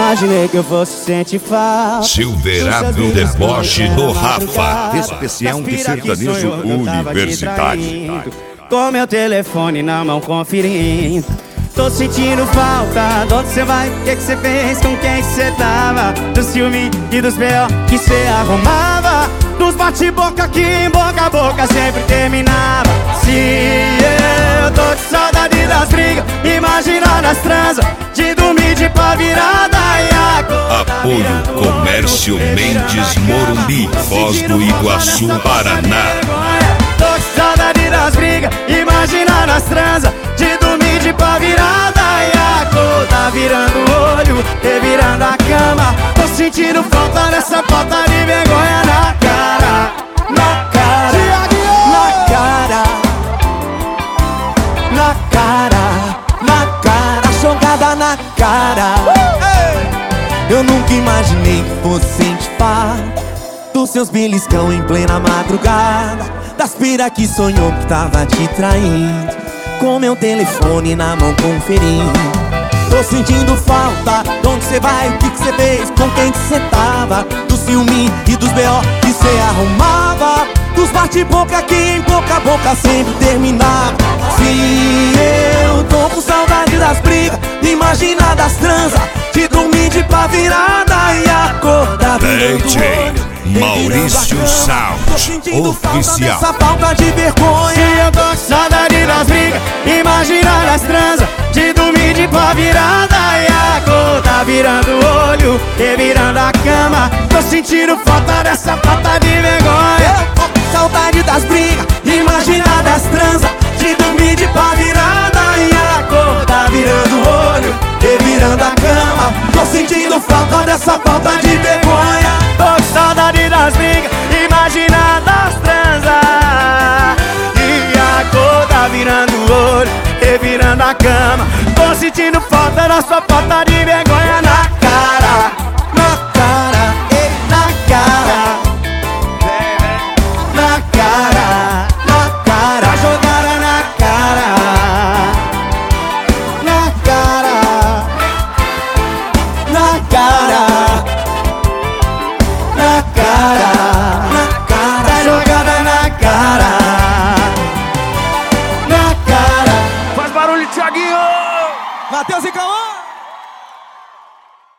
imaginei que eu fosse sentir falta. Silverado deboche do Rafa. Especial de sertanejo universitário. Com meu telefone na mão conferindo. Tô sentindo falta, de onde cê vai, o que cê fez, com quem cê tava? Do ciúme e dos B.O. que cê arrumava. Dos bate-boca que em boca a boca sempre terminava. Se eu tô de saudade das brigas, imaginando as transas, de dormir de pá virada e acordar. Apoio Comércio Mendes Morumbi, Foz do Iguaçu, Paraná. Tô de saudade das brigas, imaginando as transas, de dormir de pá virada e acordar. Virando o olho, revirando a cama. Tô sentindo falta dessa falta de vergonha na cara. Na cara, na cara, na cara, na cara, jogada na cara. Eu nunca imaginei que fosse sentir falta dos seus beliscão em plena madrugada, das pira que sonhou que tava te traindo, com meu telefone na mão conferindo. Tô sentindo falta, de onde cê vai, o que cê fez, com quem que cê tava? Do ciúme e dos B.O. que cê arrumava. Dos bate-boca que em boca a boca sempre terminava. Se eu tô com saudade das brigas, imaginar das transas, de dormir de pá virada e acordar. DJ Maurício Sound Oficial. Essa falta de vergonha. Se eu tô com saudade das brigas, imaginar as transas, de dormir de pá virada e acordar. Virando o olho, revirando a cama. Tô sentindo falta dessa falta de vergonha. Eu tô com saudade das brigas, imaginar das transas, de dormir de pá virada e acordar. Virando o olho, revirando a cama. Tô sentindo falta dessa falta de vergonha. Tô com saudade das brigas, imaginar das transas e acordar. Virando o olho, revirando a cama. Tô sentindo falta da sua falta de vergonha na cara. Na cara, ei, na cara. Na cara, na cara, jogada na cara. Na cara, na cara, na cara, na cara, jogada na cara. Na cara. Faz barulho, Thiaguinho! Matheus e Cauã!